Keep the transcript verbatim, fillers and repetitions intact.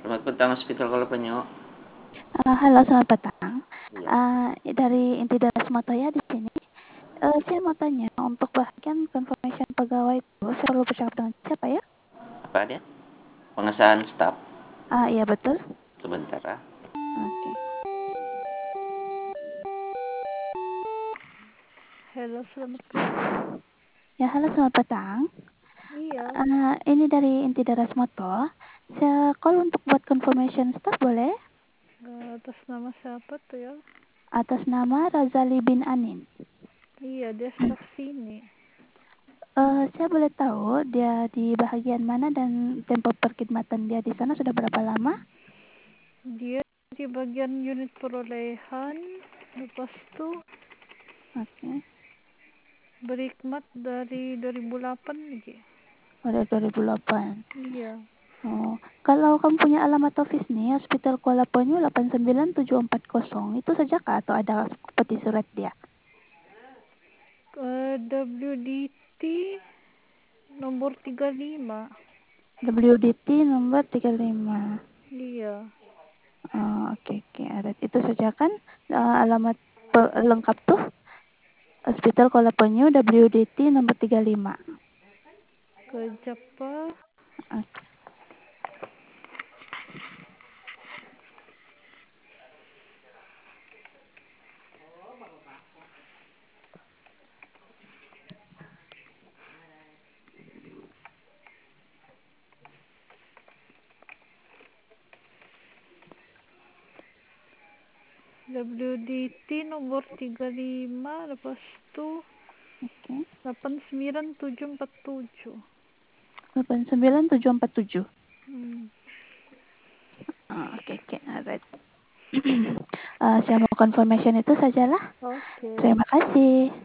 Selamat petang, Hospital Kuala Penyu. Uh, halo, selamat petang. Iya. Uh, dari Intidas Motoya di sini. Uh, saya mau tanya, untuk bagian confirmation pegawai itu, saya perlu bercakap dengan siapa ya? Apa dia? Pengesahan staf. Ah, iya betul. Sebentar ah. Oke. Halo, selamat petang. Ya, halo, selamat petang. Iya. Uh, ini dari Intidas Moto. Saya call untuk buat confirmation staff boleh? Uh, atas nama siapa tuh ya? Atas nama Razali bin Anin. Iya, dia staff sini. Uh, saya boleh tahu dia di bagian mana dan tempo perkhidmatan dia di sana sudah berapa lama? Dia di bagian unit perolehan. Lepas itu Oke. Okay. berkhidmat dari dua ribu delapan lagi. Oh, dari dua ribu delapan. Iya. Oh, kalau kamu punya alamat office nih, Hospital Kuala Penyu delapan sembilan tujuh empat nol, itu saja kah atau ada peti surat dia? Uh, W D T nomor tiga puluh lima. W D T nomor tiga puluh lima. Iya. Oh, oke, oke. Ada itu saja kan uh, alamat lengkap tuh. Hospital Kuala Penyu W D T nomor tiga puluh lima. Kejapa. Oke. W D T nomor tiga puluh lima. Lepas itu Oke. delapan sembilan tujuh empat tujuh. delapan sembilan tujuh empat tujuh. Hmm. Oh, oke, oke. Alright. uh, saya mau confirmation itu sajalah. Oke. Terima kasih.